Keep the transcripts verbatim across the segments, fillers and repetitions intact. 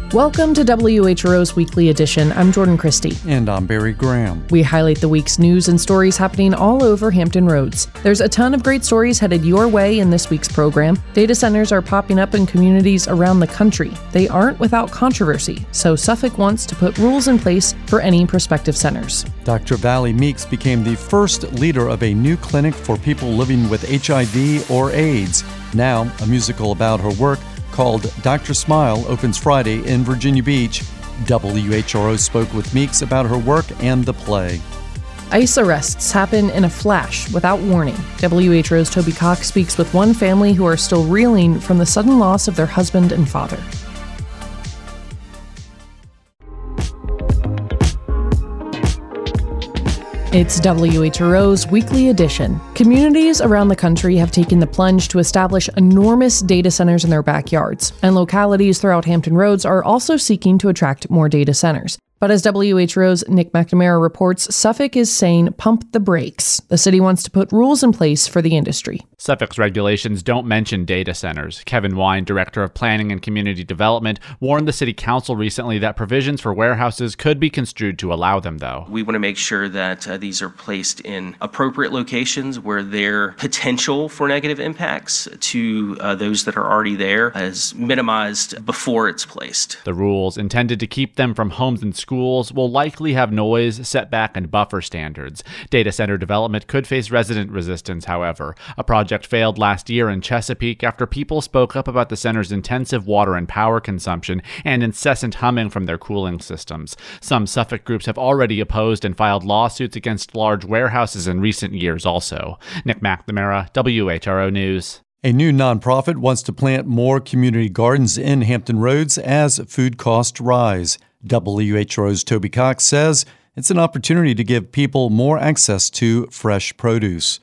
Welcome to W H R O's Weekly Edition. I'm Jordan Christie. And I'm Barry Graham. We highlight the week's news and stories happening all over Hampton Roads. There's a ton of great stories headed your way in this week's program. Data centers are popping up in communities around the country. They aren't without controversy, so Suffolk wants to put rules in place for any prospective centers. Doctor Valley Meeks became the first leader of a new clinic for people living with H I V or AIDS. Now, a musical about her work called Doctor Smile opens Friday in Virginia Beach. W H R O spoke with Meeks about her work and the play. ICE arrests happen in a flash without warning. W H R O's Toby Cox speaks with one family who are still reeling from the sudden loss of their husband and father. It's W H R O's Weekly Edition. Communities around the country have taken the plunge to establish enormous data centers in their backyards, and localities throughout Hampton Roads are also seeking to attract more data centers. But as W H R O's Nick McNamara reports, Suffolk is saying pump the brakes. The city wants to put rules in place for the industry. Suffolk's regulations don't mention data centers. Kevin Wine, Director of Planning and Community Development, warned the City Council recently that provisions for warehouses could be construed to allow them, though. We want to make sure that uh, these are placed in appropriate locations where their potential for negative impacts to uh, those that are already there is minimized before it's placed. The rules, intended to keep them from homes and schools, Schools will likely have noise, setback, and buffer standards. Data center development could face resident resistance, however. A project failed last year in Chesapeake after people spoke up about the center's intensive water and power consumption and incessant humming from their cooling systems. Some Suffolk groups have already opposed and filed lawsuits against large warehouses in recent years also. Nick McNamara, W H R O News. A new nonprofit wants to plant more community gardens in Hampton Roads as food costs rise. W H R O's Toby Cox says it's an opportunity to give people more access to fresh produce.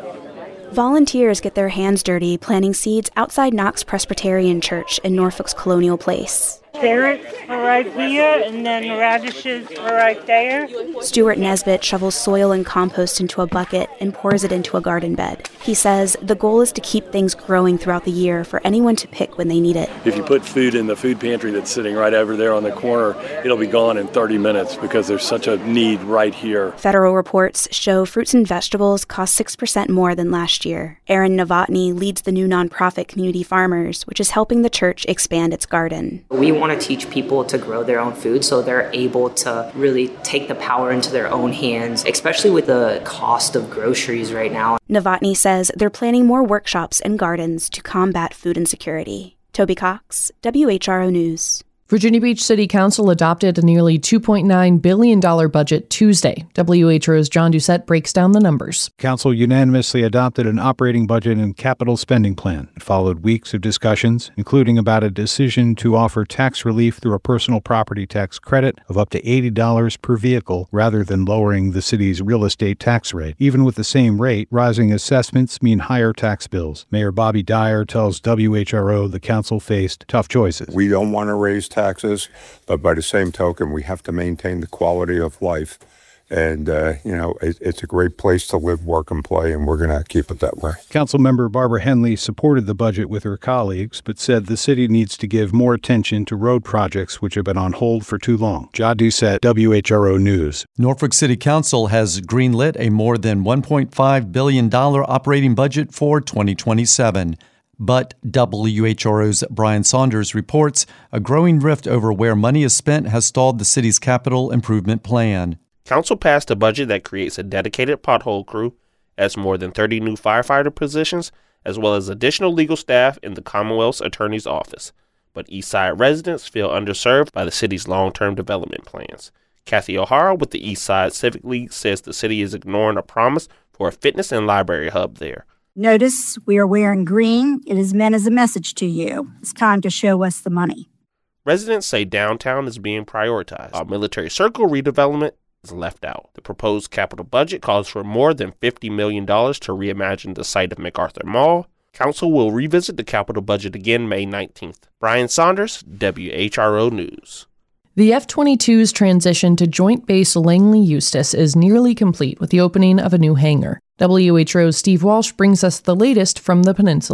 Volunteers get their hands dirty planting seeds outside Knox Presbyterian Church in Norfolk's Colonial Place. Carrots are right here, and then radishes are right there. Stuart Nesbitt shovels soil and compost into a bucket and pours it into a garden bed. He says the goal is to keep things growing throughout the year for anyone to pick when they need it. If you put food in the food pantry that's sitting right over there on the corner, it'll be gone in thirty minutes because there's such a need right here. Federal reports show fruits and vegetables cost six percent more than last year. Aaron Novotny leads the new nonprofit Community Farmers, which is helping the church expand its garden. We want to teach people to grow their own food so they're able to really take the power into their own hands, especially with the cost of groceries right now. Novotny says they're planning more workshops and gardens to combat food insecurity. Toby Cox, W H R O News. Virginia Beach City Council adopted a nearly two point nine billion dollars budget Tuesday. W H R O's John Doucette breaks down the numbers. Council unanimously adopted an operating budget and capital spending plan. It followed weeks of discussions, including about a decision to offer tax relief through a personal property tax credit of up to eighty dollars per vehicle rather than lowering the city's real estate tax rate. Even with the same rate, rising assessments mean higher tax bills. Mayor Bobby Dyer tells W H R O the council faced tough choices. We don't want to raise taxes, but by the same token, we have to maintain the quality of life. And, uh, you know, it, it's a great place to live, work, and play, and we're going to keep it that way. Councilmember Barbara Henley supported the budget with her colleagues, but said the city needs to give more attention to road projects which have been on hold for too long. John Doucette, W H R O News. Norfolk City Council has greenlit a more than one point five billion dollars operating budget for twenty twenty-seven. But W H R O's Brian Saunders reports a growing rift over where money is spent has stalled the city's capital improvement plan. Council passed a budget that creates a dedicated pothole crew, adds more than thirty new firefighter positions, as well as additional legal staff in the Commonwealth's Attorney's Office. But Eastside residents feel underserved by the city's long-term development plans. Kathy O'Hara with the Eastside Civic League says the city is ignoring a promise for a fitness and library hub there. Notice we are wearing green. It is meant as a message to you. It's time to show us the money. Residents say downtown is being prioritized, while Military Circle redevelopment is left out. The proposed capital budget calls for more than fifty million dollars to reimagine the site of MacArthur Mall. Council will revisit the capital budget again May nineteenth. Brian Saunders, W H R O News. The F twenty-two's transition to Joint Base Langley Eustis is nearly complete with the opening of a new hangar. W H R O's Steve Walsh brings us the latest from the peninsula.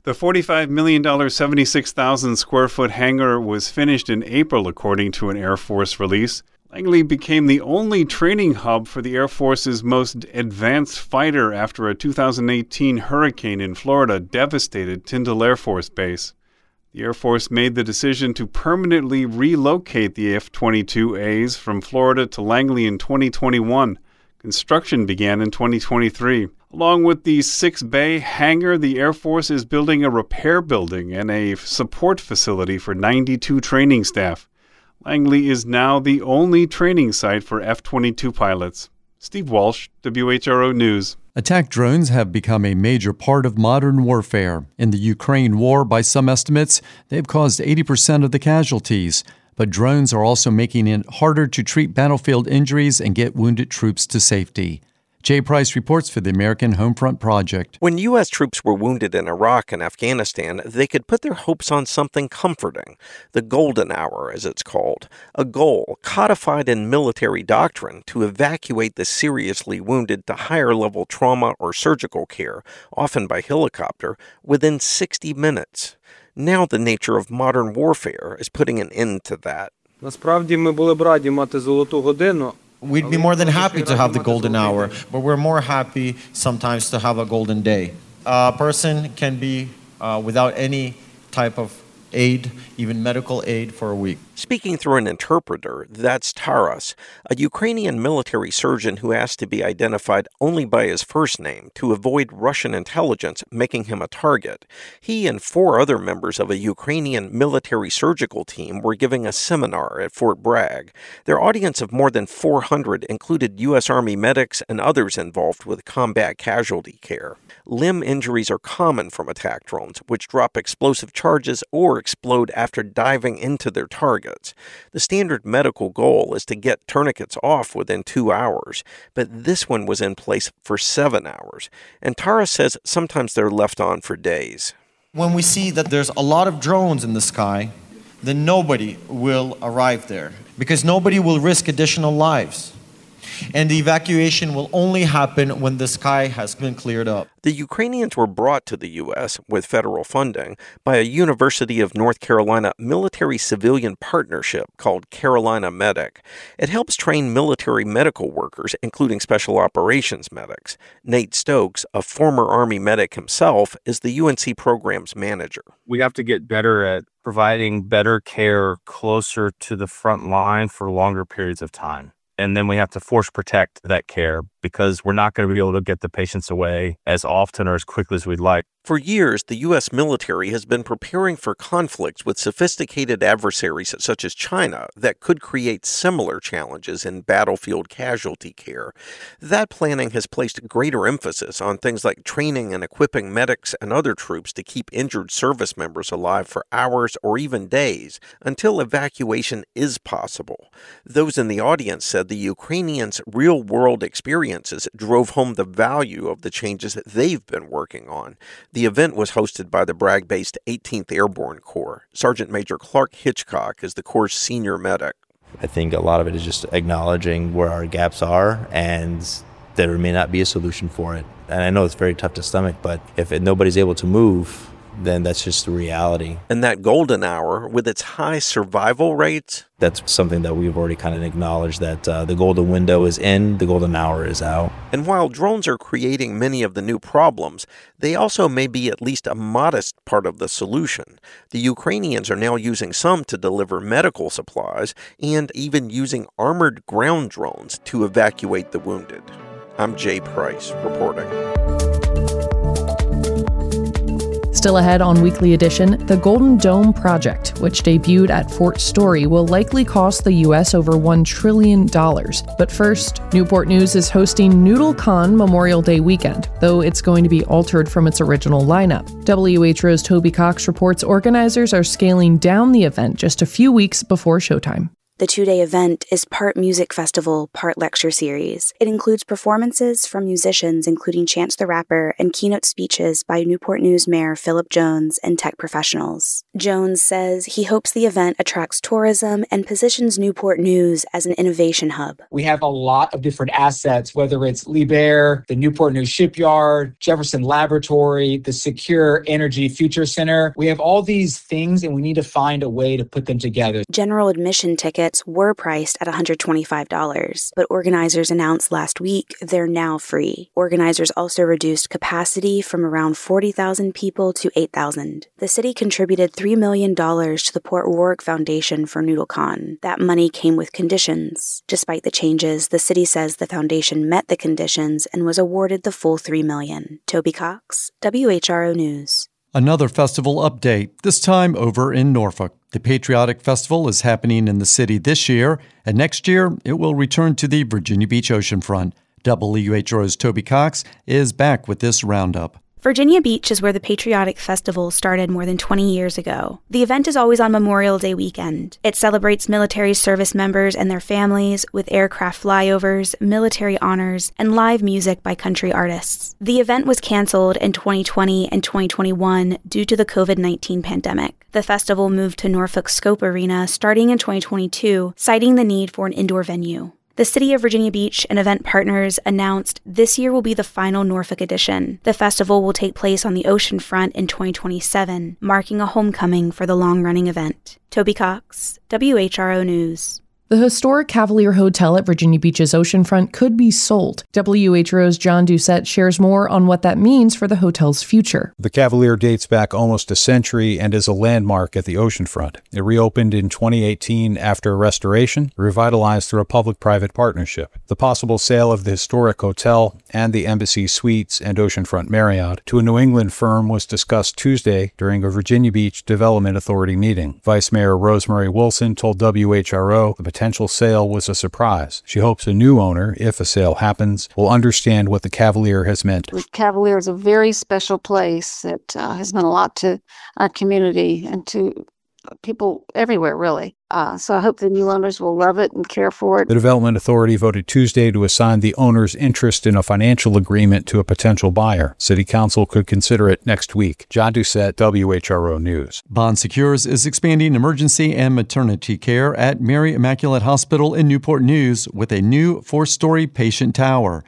The forty-five million dollars, seventy-six thousand square foot hangar was finished in April, according to an Air Force release. Langley became the only training hub for the Air Force's most advanced fighter after a two thousand eighteen hurricane in Florida devastated Tyndall Air Force Base. The Air Force made the decision to permanently relocate the F twenty-two A's from Florida to Langley in twenty twenty-one. Construction began in twenty twenty-three. Along with the six-bay hangar, the Air Force is building a repair building and a support facility for ninety-two training staff. Langley is now the only training site for F twenty-two pilots. Steve Walsh, W H R O News. Attack drones have become a major part of modern warfare. In the Ukraine war, by some estimates, they've caused eighty percent of the casualties. But drones are also making it harder to treat battlefield injuries and get wounded troops to safety. Jay Price reports for the American Homefront Project. When U S troops were wounded in Iraq and Afghanistan, they could put their hopes on something comforting, the golden hour, as it's called, a goal codified in military doctrine to evacuate the seriously wounded to higher-level trauma or surgical care, often by helicopter, within sixty minutes. Now the nature of modern warfare is putting an end to that. Насправді ми були б раді мати золоту годину. We'd be more than happy to have the golden hour, but we're more happy sometimes to have a golden day. A person can be uh, without any type of aid, even medical aid, for a week. Speaking through an interpreter, that's Taras, a Ukrainian military surgeon who asked to be identified only by his first name to avoid Russian intelligence making him a target. He and four other members of a Ukrainian military surgical team were giving a seminar at Fort Bragg. Their audience of more than four hundred included U S Army medics and others involved with combat casualty care. Limb injuries are common from attack drones, which drop explosive charges or explode after diving into their targets. The standard medical goal is to get tourniquets off within two hours, but this one was in place for seven hours. And Tara says sometimes they're left on for days. When we see that there's a lot of drones in the sky, then nobody will arrive there because nobody will risk additional lives. And the evacuation will only happen when the sky has been cleared up. The Ukrainians were brought to the U S with federal funding by a University of North Carolina military-civilian partnership called Carolina Medic. It helps train military medical workers, including special operations medics. Nate Stokes, a former Army medic himself, is the U N C program's manager. We have to get better at providing better care closer to the front line for longer periods of time. And then we have to force protect that care because we're not going to be able to get the patients away as often or as quickly as we'd like. For years, the U S military has been preparing for conflicts with sophisticated adversaries such as China that could create similar challenges in battlefield casualty care. That planning has placed greater emphasis on things like training and equipping medics and other troops to keep injured service members alive for hours or even days until evacuation is possible. Those in the audience said the Ukrainians' real-world experiences drove home the value of the changes that they've been working on. The event was hosted by the Bragg-based eighteenth Airborne Corps. Sergeant Major Clark Hitchcock is the Corps' senior medic. I think a lot of it is just acknowledging where our gaps are, and there may not be a solution for it. And I know it's very tough to stomach, but if it, nobody's able to move, then that's just the reality. And that golden hour, with its high survival rates, that's something that we've already kind of acknowledged, that uh, the golden window is in, the golden hour is out. And while drones are creating many of the new problems, they also may be at least a modest part of the solution. The Ukrainians are now using some to deliver medical supplies and even using armored ground drones to evacuate the wounded. I'm Jay Price, reporting. Still ahead on Weekly Edition, the Golden Dome project, which debuted at Fort Story, will likely cost the U S over one trillion dollars. But first, Newport News is hosting NoodleCon Memorial Day weekend, though it's going to be altered from its original lineup. W H R O's Toby Cox reports organizers are scaling down the event just a few weeks before showtime. The two-day event is part music festival, part lecture series. It includes performances from musicians including Chance the Rapper and keynote speeches by Newport News Mayor Philip Jones and tech professionals. Jones says he hopes the event attracts tourism and positions Newport News as an innovation hub. We have a lot of different assets, whether it's Liebherr, the Newport News Shipyard, Jefferson Laboratory, the Secure Energy Future Center. We have all these things and we need to find a way to put them together. General admission tickets were priced at one hundred twenty-five dollars, but organizers announced last week they're now free. Organizers also reduced capacity from around forty thousand people to eight thousand. The city contributed three million dollars to the Port Rourke Foundation for NoodleCon. That money came with conditions. Despite the changes, the city says the foundation met the conditions and was awarded the full three million dollars. Toby Cox, W H R O News. Another festival update, this time over in Norfolk. The Patriotic Festival is happening in the city this year, and next year it will return to the Virginia Beach oceanfront. W H R O's Toby Cox is back with this roundup. Virginia Beach is where the Patriotic Festival started more than twenty years ago. The event is always on Memorial Day weekend. It celebrates military service members and their families with aircraft flyovers, military honors, and live music by country artists. The event was canceled in twenty twenty and twenty twenty-one due to the covid nineteen pandemic. The festival moved to Norfolk Scope Arena starting in twenty twenty-two, citing the need for an indoor venue. The City of Virginia Beach and event partners announced this year will be the final Norfolk edition. The festival will take place on the oceanfront in twenty twenty-seven, marking a homecoming for the long-running event. Toby Cox, W H R O News. The historic Cavalier Hotel at Virginia Beach's oceanfront could be sold. W H R O's John Doucette shares more on what that means for the hotel's future. The Cavalier dates back almost a century and is a landmark at the oceanfront. It reopened in twenty eighteen after a restoration, revitalized through a public-private partnership. The possible sale of the historic hotel and the Embassy Suites and Oceanfront Marriott to a New England firm was discussed Tuesday during a Virginia Beach Development Authority meeting. Vice Mayor Rosemary Wilson told W H R O the potential sale was a surprise. She hopes a new owner, if a sale happens, will understand what the Cavalier has meant. The Cavalier is a very special place that uh, has meant a lot to our community and to people everywhere, really. Uh, so I hope the new owners will love it and care for it. The Development Authority voted Tuesday to assign the owner's interest in a financial agreement to a potential buyer. City Council could consider it next week. John Doucette, W H R O News. Bon Secures is expanding emergency and maternity care at Mary Immaculate Hospital in Newport News with a new four-story patient tower.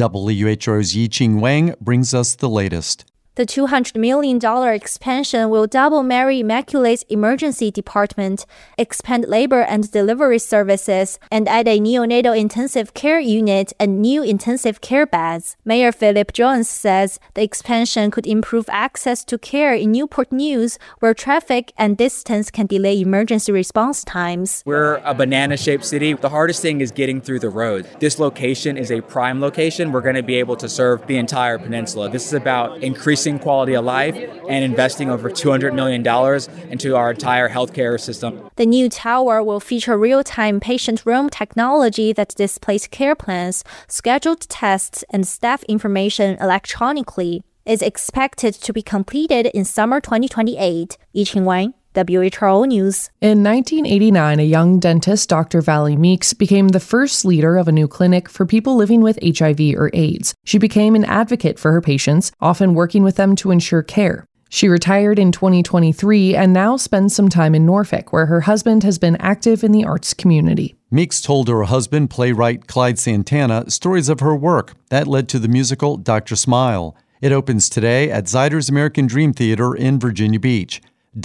W H R O's Yi-Ching Wang brings us the latest. The two hundred million dollars expansion will double Mary Immaculate's emergency department, expand labor and delivery services, and add a neonatal intensive care unit and new intensive care beds. Mayor Philip Jones says the expansion could improve access to care in Newport News, where traffic and distance can delay emergency response times. We're a banana-shaped city. The hardest thing is getting through the road. This location is a prime location. We're going to be able to serve the entire peninsula. This is about increasing quality of life and investing over two hundred million dollars into our entire healthcare system. The new tower will feature real-time patient room technology that displays care plans, scheduled tests, and staff information electronically. It's expected to be completed in summer twenty twenty-eight. Yi-Ching Wang, W H R O News. In nineteen eighty-nine, a young dentist, Doctor Valley Meeks, became the first leader of a new clinic for people living with H I V or AIDS. She became an advocate for her patients, often working with them to ensure care. She retired in twenty twenty-three and now spends some time in Norfolk, where her husband has been active in the arts community. Meeks told her husband, playwright Clyde Santana, stories of her work. That led to the musical Doctor Smile. It opens today at Zyder's American Dream Theater in Virginia Beach.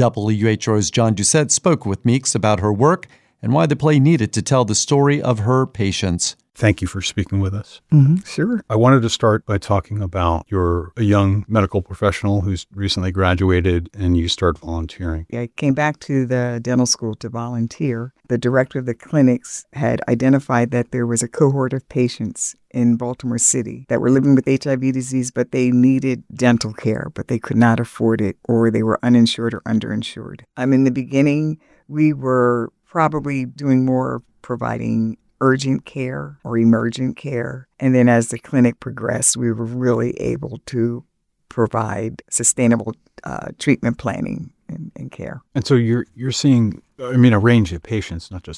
W H R O's John Doucette spoke with Meeks about her work and why the play needed to tell the story of her patients. Thank you for speaking with us. Mm-hmm, sure. I wanted to start by talking about you're a young medical professional who's recently graduated and you start volunteering. I came back to the dental school to volunteer. The director of the clinics had identified that there was a cohort of patients in Baltimore City that were living with H I V disease, but they needed dental care, but they could not afford it, or they were uninsured or underinsured. Um, in the beginning, we were probably doing more providing urgent care or emergent care. And then as the clinic progressed, we were really able to provide sustainable uh, treatment planning and, and care. And so you're you're seeing, I mean, a range of patients, not just men.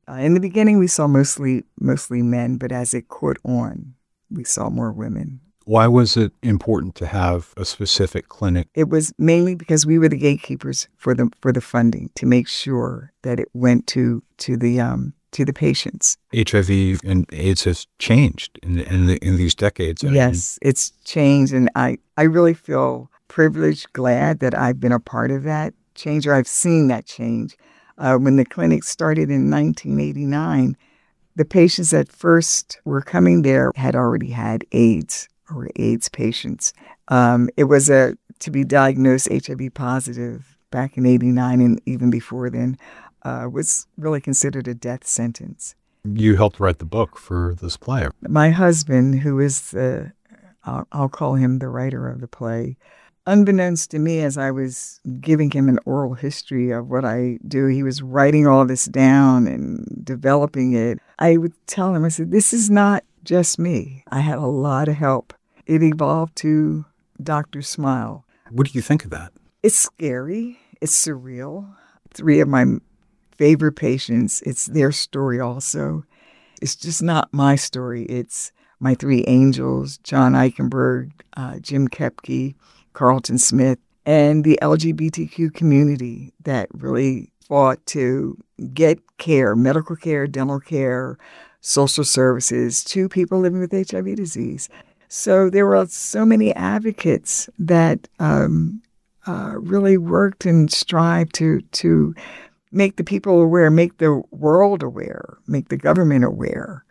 Uh, in the beginning, we saw mostly mostly men, but as it caught on, we saw more women. Why was it important to have a specific clinic? It was mainly because we were the gatekeepers for the for the funding to make sure that it went to to the um, to the patients. H I V and AIDS has changed in in, the, in these decades. Yes, it's changed, and I, I really feel privileged, glad that I've been a part of that change, or I've seen that change. Uh, when the clinic started in nineteen eighty-nine, the patients that first were coming there had already had AIDS or were AIDS patients. Um, it was a to be diagnosed H I V positive back in eighty-nine, and even before then, uh, was really considered a death sentence. You helped write the book for this play. My husband, who is the, I'll, I'll call him the writer of the play, unbeknownst to me, as I was giving him an oral history of what I do, he was writing all this down and developing it. I would tell him, I said, this is not just me. I had a lot of help. It evolved to Doctor Smile. What do you think of that? It's scary. It's surreal. Three of my favorite patients, it's their story also. It's just not my story. It's my three angels, John Eichenberg, uh, Jim Kepke, Carlton Smith, and the L G B T Q community that really fought to get care, medical care, dental care, social services to people living with H I V disease. So there were so many advocates that um, uh, really worked and strived to to make the people aware, make the world aware, make the government aware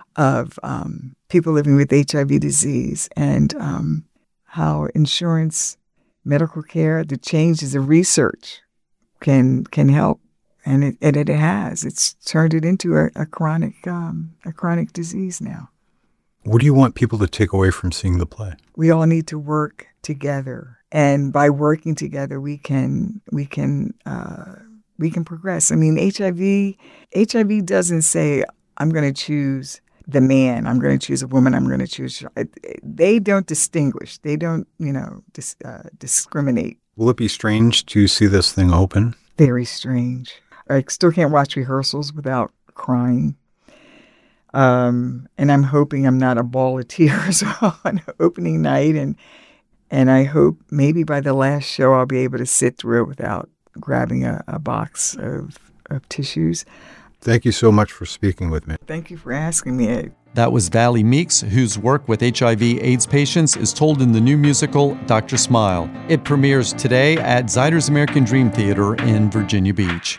of um, people living with H I V disease, and um, how insurance, medical care, the changes of research can can help, and it and it has. It's turned it into a, a chronic um, a chronic disease now. What do you want people to take away from seeing the play? We all need to work together, and by working together, we can we can uh, we can progress. I mean, H I V H I V doesn't say, I'm going to choose the man, I'm going to choose a woman, I'm going to choose. They don't distinguish. They don't, you know, dis, uh, discriminate. Will it be strange to see this thing open? Very strange. I still can't watch rehearsals without crying. Um, and I'm hoping I'm not a ball of tears on opening night. And and I hope maybe by the last show I'll be able to sit through it without grabbing a, a box of, of tissues. Thank you so much for speaking with me. Thank you for asking me. That was Valley Meeks, whose work with H I V AIDS patients is told in the new musical, Doctor Smile. It premieres today at Zyder's American Dream Theater in Virginia Beach.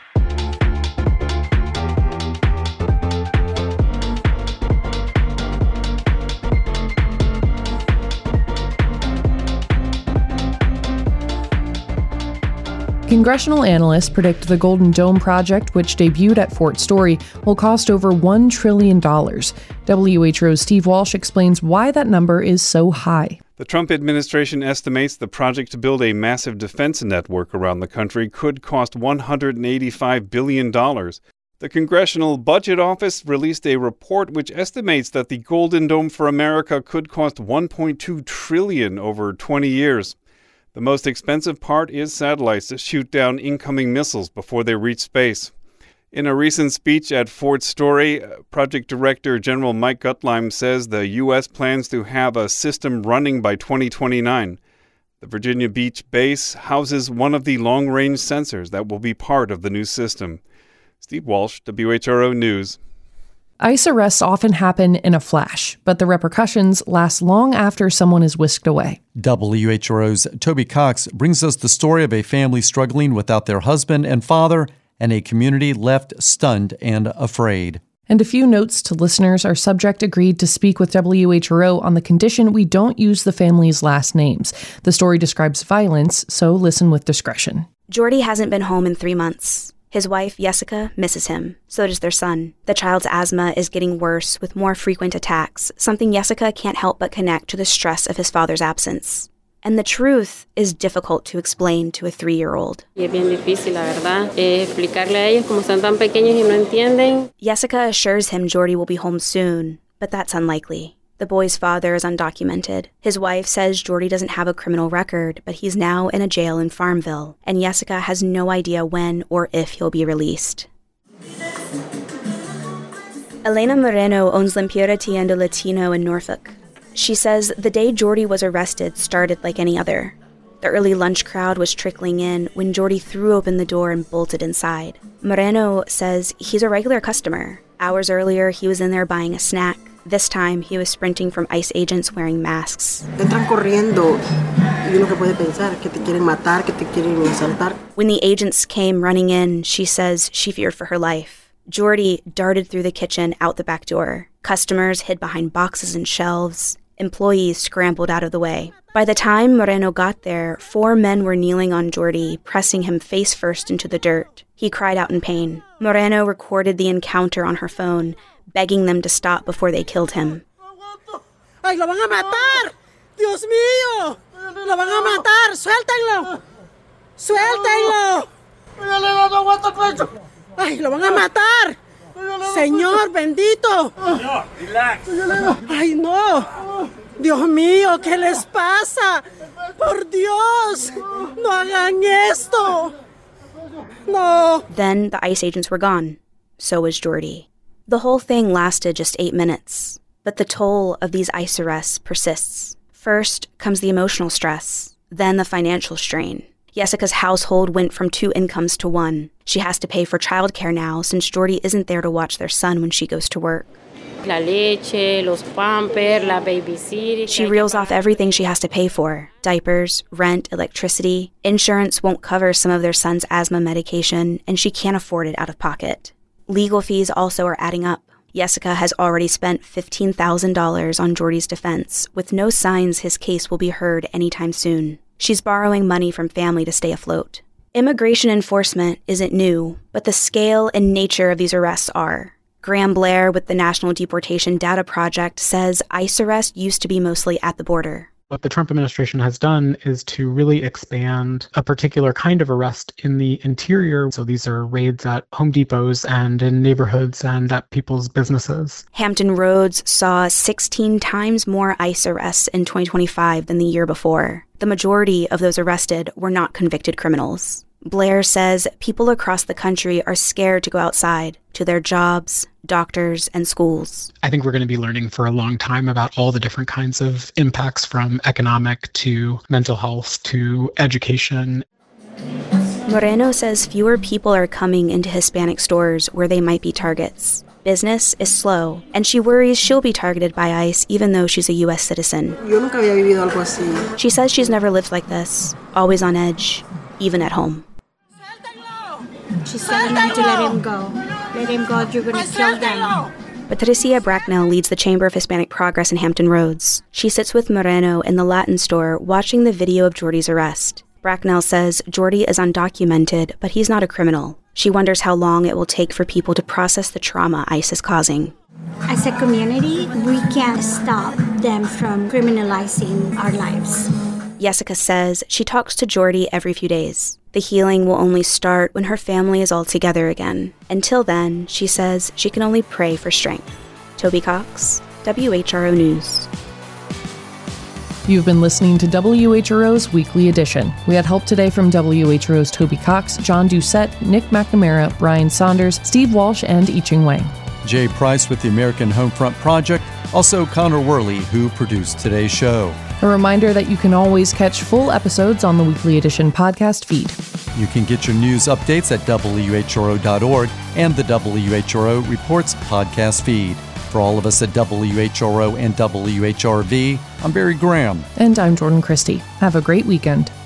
Congressional analysts predict the Golden Dome project, which debuted at Fort Story, will cost over one trillion dollars. W H O's Steve Walsh explains why that number is so high. The Trump administration estimates the project to build a massive defense network around the country could cost one hundred eighty-five billion dollars. The Congressional Budget Office released a report which estimates that the Golden Dome for America could cost one point two trillion dollars over twenty years. The most expensive part is satellites to shoot down incoming missiles before they reach space. In a recent speech at Fort Story, Project Director General Mike Gutleim says the U S plans to have a system running by twenty twenty-nine. The Virginia Beach base houses one of the long-range sensors that will be part of the new system. Steve Walsh, W H R O News. ICE arrests often happen in a flash, but the repercussions last long after someone is whisked away. W H R O's Toby Cox brings us the story of a family struggling without their husband and father, and a community left stunned and afraid. And a few notes to listeners. Our subject agreed to speak with W H R O on the condition we don't use the family's last names. The story describes violence, so listen with discretion. Jordy hasn't been home in three months. His wife, Jessica, misses him. So does their son. The child's asthma is getting worse with more frequent attacks, something Jessica can't help but connect to the stress of his father's absence. And the truth is difficult to explain to a three-year-old. Jessica assures him Jordy will be home soon, but that's unlikely. The boy's father is undocumented. His wife says Jordy doesn't have a criminal record, but he's now in a jail in Farmville, and Jessica has no idea when or if he'll be released. Elena Moreno owns Limpiera Tienda Latino in Norfolk. She says the day Jordi was arrested started like any other. The early lunch crowd was trickling in when Jordi threw open the door and bolted inside. Moreno says he's a regular customer. Hours earlier, he was in there buying a snack. This time, he was sprinting from ICE agents wearing masks. Entran corriendo y uno que puede pensar que te quieren matar, que te quieren asaltar. When the agents came running in, she says she feared for her life. Jordi darted through the kitchen out the back door. Customers hid behind boxes and shelves. Employees scrambled out of the way. By the time Moreno got there, four men were kneeling on Jordi, pressing him face first into the dirt. He cried out in pain. Moreno recorded the encounter on her phone, begging them to stop before they killed him. ¡Ay, lo van a matar! ¡Dios mío! ¡Lo van a matar! ¡Suéltenlo! ¡Suéltenlo! ¡Ay, lo van a matar! ¡Señor bendito! Relax. ¡Ay, no! ¡Dios mío! ¿Qué les pasa? ¡Por Dios! ¡No hagan esto! No! Then the ICE agents were gone. So was Jordi. The whole thing lasted just eight minutes, but the toll of these ICE arrests persists. First comes the emotional stress, then the financial strain. Jessica's household went from two incomes to one. She has to pay for childcare now since Jordi isn't there to watch their son when she goes to work. La leche, los pampers, la babysitter. She reels off everything she has to pay for. Diapers, rent, electricity. Insurance won't cover some of their son's asthma medication, and she can't afford it out of pocket. Legal fees also are adding up. Jessica has already spent fifteen thousand dollars on Jordi's defense, with no signs his case will be heard anytime soon. She's borrowing money from family to stay afloat. Immigration enforcement isn't new, but the scale and nature of these arrests are. Graham Blair with the National Deportation Data Project says ICE arrests used to be mostly at the border. What the Trump administration has done is to really expand a particular kind of arrest in the interior. So these are raids at Home Depots and in neighborhoods and at people's businesses. Hampton Roads saw sixteen times more ICE arrests in twenty twenty-five than the year before. The majority of those arrested were not convicted criminals. Blair says people across the country are scared to go outside, to their jobs, doctors, and schools. I think we're going to be learning for a long time about all the different kinds of impacts, from economic to mental health to education. Moreno says fewer people are coming into Hispanic stores where they might be targets. Business is slow, and she worries she'll be targeted by ICE even though she's a U S citizen. Yo nunca había vivido algo así. She says she's never lived like this, always on edge, even at home. She's telling them to let him go. Let him go, you're going to kill them. Patricia Bracknell leads the Chamber of Hispanic Progress in Hampton Roads. She sits with Moreno in the Latin store watching the video of Jordi's arrest. Bracknell says Jordi is undocumented, but he's not a criminal. She wonders how long it will take for people to process the trauma ICE is causing. As a community, we can't stop them from criminalizing our lives. Jessica says she talks to Jordi every few days. The healing will only start when her family is all together again. Until then, she says she can only pray for strength. Toby Cox, W H R O News. You've been listening to W H R O's Weekly Edition. We had help today from W H R O's Toby Cox, John Doucette, Nick McNamara, Brian Saunders, Steve Walsh, and I-Ching Wang. Jay Price with the American Homefront Project, also Connor Worley, who produced today's show. A reminder that you can always catch full episodes on the Weekly Edition podcast feed. You can get your news updates at W H R O dot org and the W H R O Reports podcast feed. For all of us at W H R O and W H R V, I'm Barry Graham. And I'm Jordan Christie. Have a great weekend.